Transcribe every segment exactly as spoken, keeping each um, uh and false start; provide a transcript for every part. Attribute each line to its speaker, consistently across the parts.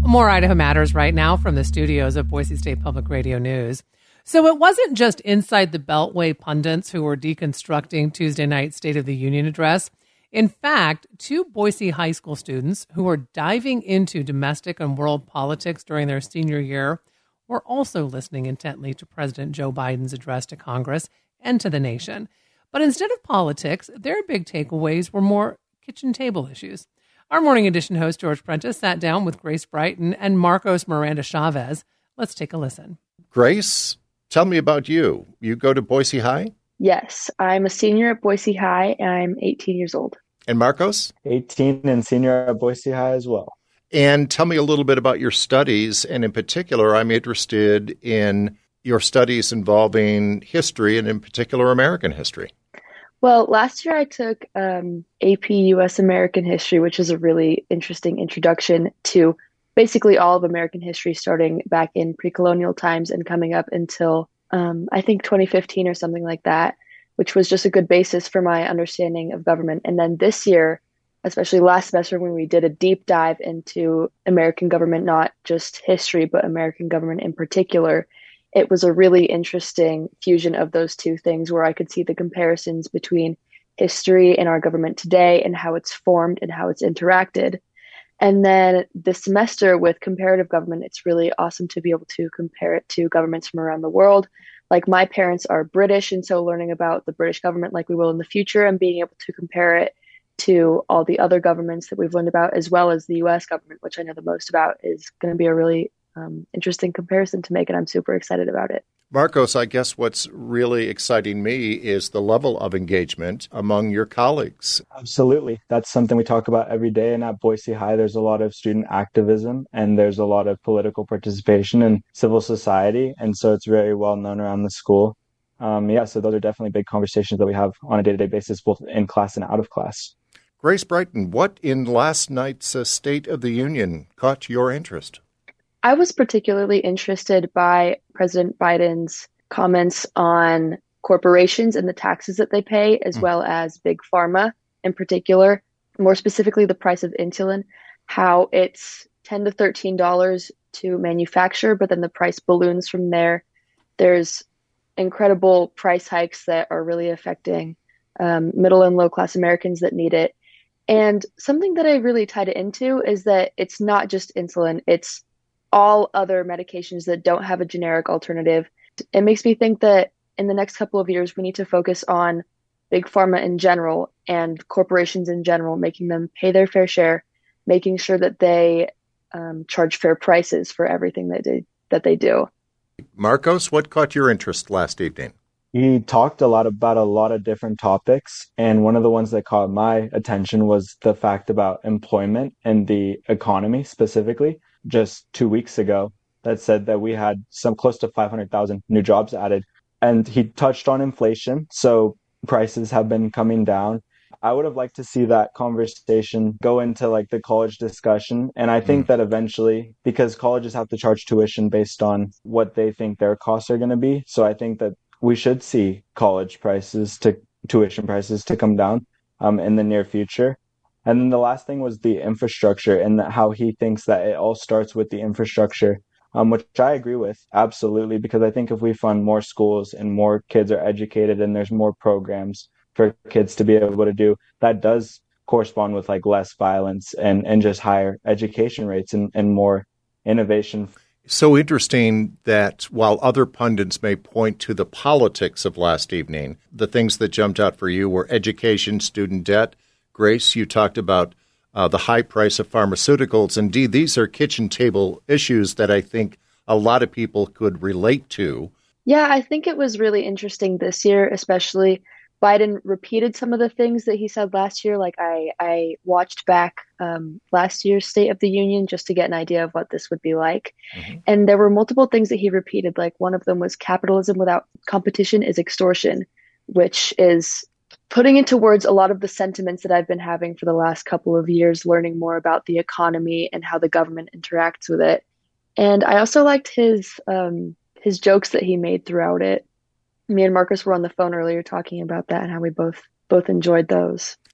Speaker 1: More Idaho Matters right now from the studios of Boise State Public Radio News. So it wasn't just inside the Beltway pundits who were deconstructing Tuesday night's State of the Union address. In fact, two Boise high school students who were diving into domestic and world politics during their senior year were also listening intently to President Joe Biden's address to Congress and to the nation. But instead of politics, their big takeaways were more kitchen table issues. Our Morning Edition host, George Prentice, sat down with Grace Brighton and Marcos Miranda Chavez. Let's take a listen.
Speaker 2: Grace, tell me about you. You go to Boise High?
Speaker 3: Yes, I'm a senior at Boise High, and I'm eighteen years old.
Speaker 2: And Marcos?
Speaker 4: eighteen and senior at Boise High as well.
Speaker 2: And tell me a little bit about your studies. And in particular, I'm interested in your studies involving history and in particular American history.
Speaker 3: Well, last year I took um, A P U S American History, which is a really interesting introduction to basically all of American history, starting back in pre-colonial times and coming up until um, I think twenty fifteen or something like that, which was just a good basis for my understanding of government. And then this year, especially last semester when we did a deep dive into American government, not just history, but American government in particular, it was a really interesting fusion of those two things where I could see the comparisons between history and our government today and how it's formed and how it's interacted. And then this semester with comparative government, it's really awesome to be able to compare it to governments from around the world. Like my parents are British, and so learning about the British government like we will in the future and being able to compare it to all the other governments that we've learned about, as well as the U S government, which I know the most about, is going to be a really um, interesting comparison to make, and I'm super excited about it.
Speaker 2: Marcos, I guess what's really exciting me is the level of engagement among your colleagues.
Speaker 4: Absolutely. That's something we talk about every day. And at Boise High, there's a lot of student activism and there's a lot of political participation in civil society. And so it's very well known around the school. Um, yeah, so those are definitely big conversations that we have on a day-to-day basis, both in class and out of class.
Speaker 2: Grace Brighton, what in last night's uh, State of the Union caught your interest?
Speaker 3: I was particularly interested by President Biden's comments on corporations and the taxes that they pay, as mm. well as big pharma in particular, more specifically the price of insulin, how it's ten to thirteen dollars to manufacture, but then the price balloons from there. There's incredible price hikes that are really affecting um, middle and low class Americans that need it. And something that I really tied it into is that it's not just insulin, it's all other medications that don't have a generic alternative. It makes me think that in the next couple of years, we need to focus on big pharma in general and corporations in general, making them pay their fair share, making sure that they um, charge fair prices for everything that they, that they do.
Speaker 2: Marcos, what caught your interest last evening?
Speaker 4: He talked a lot about a lot of different topics, and one of the ones that caught my attention was the fact about employment and the economy specifically. Just two weeks ago, that said that we had some close to five hundred thousand new jobs added, and he touched on inflation, so prices have been coming down. I would have liked to see that conversation go into like the college discussion, and I think mm. that eventually, because colleges have to charge tuition based on what they think their costs are going to be, so I think that we should see college prices to tuition prices to come down um, in the near future. And then the last thing was the infrastructure and how he thinks that it all starts with the infrastructure, um, which I agree with, absolutely, because I think if we fund more schools and more kids are educated and there's more programs for kids to be able to do, that does correspond with like less violence and, and just higher education rates and, and more innovation.
Speaker 2: So interesting that while other pundits may point to the politics of last evening, the things that jumped out for you were education, student debt. Grace, you talked about uh, the high price of pharmaceuticals. Indeed, these are kitchen table issues that I think a lot of people could relate to.
Speaker 3: Yeah, I think it was really interesting this year, especially Biden repeated some of the things that he said last year. Like I, I watched back um, last year's State of the Union just to get an idea of what this would be like. Mm-hmm. And there were multiple things that he repeated. Like one of them was capitalism without competition is extortion, which is putting into words a lot of the sentiments that I've been having for the last couple of years, learning more about the economy and how the government interacts with it. And I also liked his um, his jokes that he made throughout it. Me and Marcus were on the phone earlier talking about that and how we both both enjoyed those.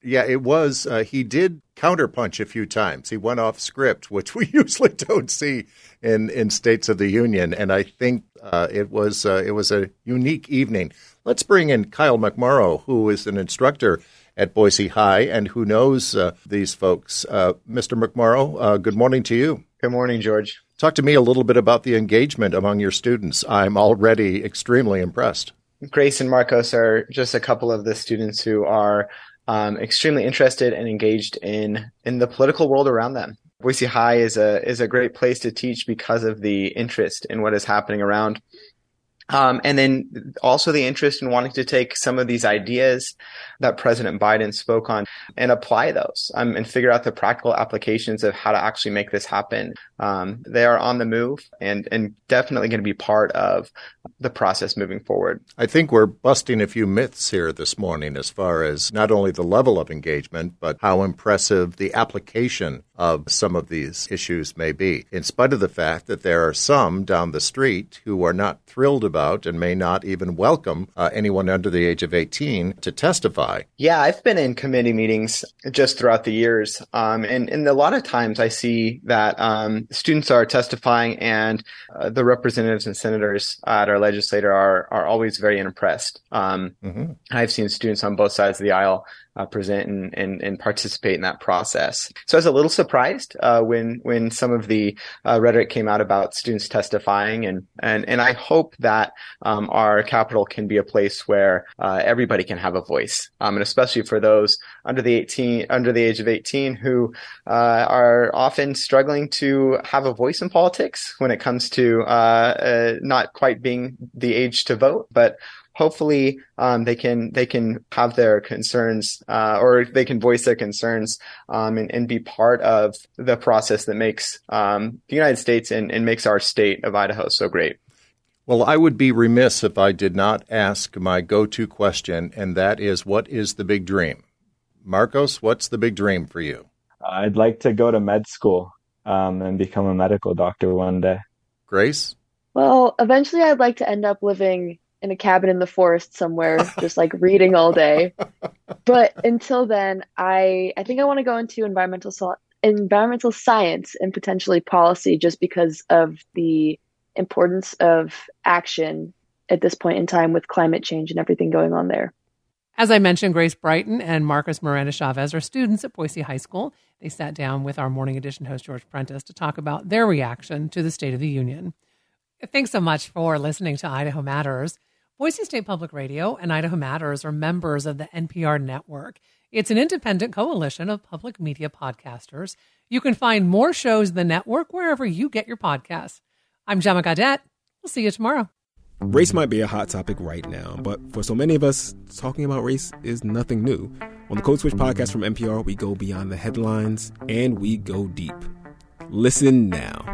Speaker 2: Yeah, it was. Uh, he did counterpunch a few times. He went off script, which we usually don't see in, in States of the Union. And I think uh, it was uh, it was a unique evening. Let's bring in Kyle McMorrow, who is an instructor at Boise High and who knows uh, these folks. Uh, Mister McMorrow, uh, good morning to you.
Speaker 5: Good morning, George.
Speaker 2: Talk to me a little bit about the engagement among your students. I'm already extremely impressed.
Speaker 5: Grace and Marcos are just a couple of the students who are um, extremely interested and engaged in in the political world around them. Boise High is a is a great place to teach because of the interest in what is happening around. Um, and then also the interest in wanting to take some of these ideas that President Biden spoke on and apply those um, and figure out the practical applications of how to actually make this happen. Um, they are on the move and, and definitely going to be part of the process moving forward.
Speaker 2: I think we're busting a few myths here this morning as far as not only the level of engagement, but how impressive the application of some of these issues may be, in spite of the fact that there are some down the street who are not thrilled about and may not even welcome uh, anyone under the age of eighteen to testify.
Speaker 5: Yeah, I've been in committee meetings just throughout the years, um, and, and a lot of times I see that um, students are testifying and uh, the representatives and senators at our legislature are are always very impressed. Um, mm-hmm. I've seen students on both sides of the aisle Uh, present and, and, and participate in that process. So I was a little surprised uh, when when some of the uh, rhetoric came out about students testifying, and and and I hope that um, our Capitol can be a place where uh, everybody can have a voice, um, and especially for those under the eighteen under the age of eighteen who uh, are often struggling to have a voice in politics when it comes to uh, uh, not quite being the age to vote, but hopefully, um, they can they can have their concerns, uh, or they can voice their concerns, um, and, and be part of the process that makes um, the United States and, and makes our state of Idaho so great.
Speaker 2: Well, I would be remiss if I did not ask my go-to question, and that is, what is the big dream? Marcos, what's the big dream for you?
Speaker 4: I'd like to go to med school um, and become a medical doctor one day.
Speaker 2: Grace?
Speaker 3: Well, eventually I'd like to end up living in a cabin in the forest somewhere, just like reading all day. But until then, I I think I want to go into environmental so- environmental science and potentially policy, just because of the importance of action at this point in time with climate change and everything going on there.
Speaker 1: As I mentioned, Grace Brighton and Marcos Miranda Chavez are students at Boise High School. They sat down with our Morning Edition host, George Prentice, to talk about their reaction to the State of the Union. Thanks so much for listening to Idaho Matters. Boise State Public Radio and Idaho Matters are members of the N P R network. It's an independent coalition of public media podcasters. You can find more shows in the network wherever you get your podcasts. I'm Gemma Gaudette. We'll see you tomorrow.
Speaker 6: Race might be a hot topic right now, but for so many of us, talking about race is nothing new. On the Code Switch podcast from N P R, we go beyond the headlines and we go deep. Listen now.